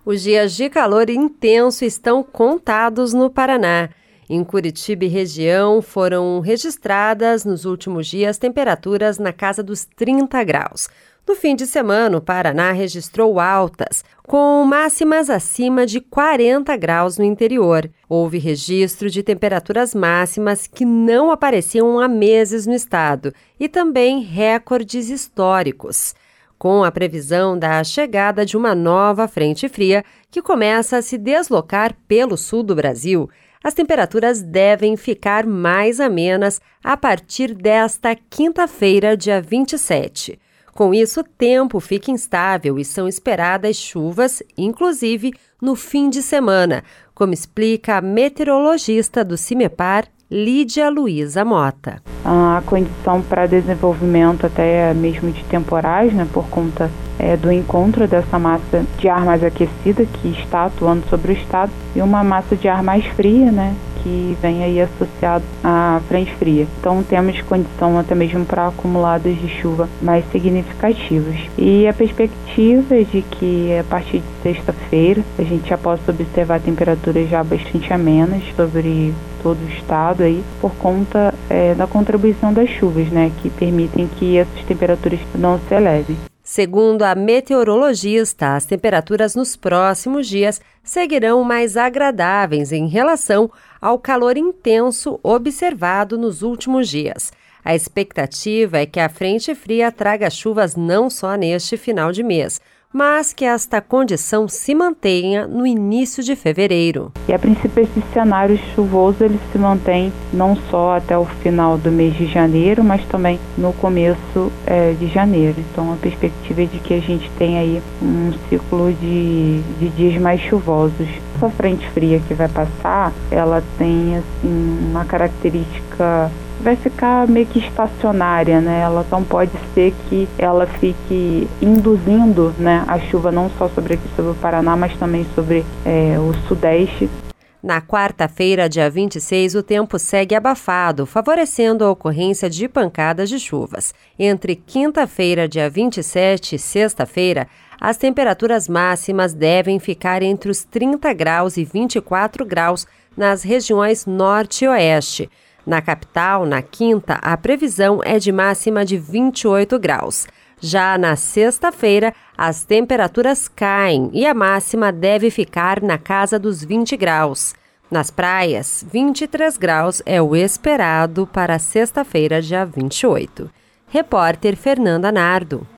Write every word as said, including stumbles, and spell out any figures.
Os dias de calor intenso estão contados no Paraná. Em Curitiba e região foram registradas nos últimos dias temperaturas na casa dos trinta graus. No fim de semana, o Paraná registrou altas, com máximas acima de quarenta graus no interior. Houve registro de temperaturas máximas que não apareciam há meses no estado e também recordes históricos. Com a previsão da chegada de uma nova frente fria que começa a se deslocar pelo sul do Brasil, as temperaturas devem ficar mais amenas a partir desta quinta-feira, dia vinte e sete. Com isso, o tempo fica instável e são esperadas chuvas, inclusive no fim de semana, como explica a meteorologista do CIMEPAR, Lídia Luiza Mota. A condição para desenvolvimento até mesmo de temporais, né, por conta é, do encontro dessa massa de ar mais aquecida que está atuando sobre o estado e uma massa de ar mais fria, né, que vem aí associado à frente fria. Então temos condição até mesmo para acumulados de chuva mais significativos. E a perspectiva é de que a partir de sexta-feira a gente já possa observar temperaturas já bastante amenas sobre todo o estado aí, por conta é, da contribuição das chuvas, né, que permitem que essas temperaturas não se elevem. Segundo a meteorologista, as temperaturas nos próximos dias seguirão mais agradáveis em relação ao calor intenso observado nos últimos dias. A expectativa é que a frente fria traga chuvas não só neste final de mês, mas que esta condição se mantenha no início de fevereiro. E a princípio esse cenário chuvoso ele se mantém não só até o final do mês de janeiro, mas também no começo é, de janeiro. Então a perspectiva é de que a gente tenha aí um ciclo de, de dias mais chuvosos. Essa frente fria que vai passar, ela tem assim uma característica, vai ficar meio que estacionária, né? Ela não pode ser que ela fique induzindo, né, a chuva não só sobre aqui sobre o Paraná, mas também sobre é, o Sudeste. Na quarta-feira, dia vinte e seis, o tempo segue abafado, favorecendo a ocorrência de pancadas de chuvas. Entre quinta-feira, dia vinte e sete, e sexta-feira, as temperaturas máximas devem ficar entre os trinta graus e vinte e quatro graus nas regiões norte e oeste. Na capital, na quinta, a previsão é de máxima de vinte e oito graus. Já na sexta-feira, as temperaturas caem e a máxima deve ficar na casa dos vinte graus. Nas praias, vinte e três graus é o esperado para sexta-feira, dia vinte e oito. Repórter Fernanda Nardo.